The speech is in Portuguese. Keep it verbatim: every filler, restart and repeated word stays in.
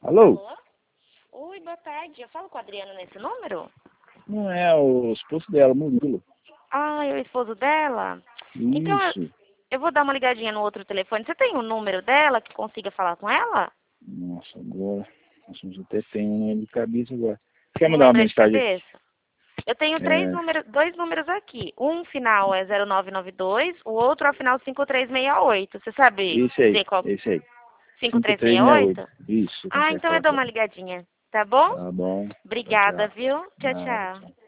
Alô? Alô? Oi, boa tarde. Eu falo com a Adriana nesse número? Não é o esposo dela, Murilo. Ah, é o esposo dela? Então, eu, Isso. eu vou dar uma ligadinha no outro telefone. Você tem o número dela que consiga falar com ela? Nossa, agora. Nossa, eu até tenho um nome de cabeça agora. Quer Não mandar uma lembra de mensagem? cabeça? Eu tenho três É, números, dois números aqui. Um final é zero nove nove dois, o outro é o final cinco três seis oito. Você sabe esse aí, dizer qual? esse aí. cinco cinco três três seis seis oito. oito? Isso, Ah, consegue então eu falar dou com ela. uma ligadinha. Tá bom? Tá bom. Tchau, Obrigada, tchau. viu? Tchau, Nada, tchau. tchau.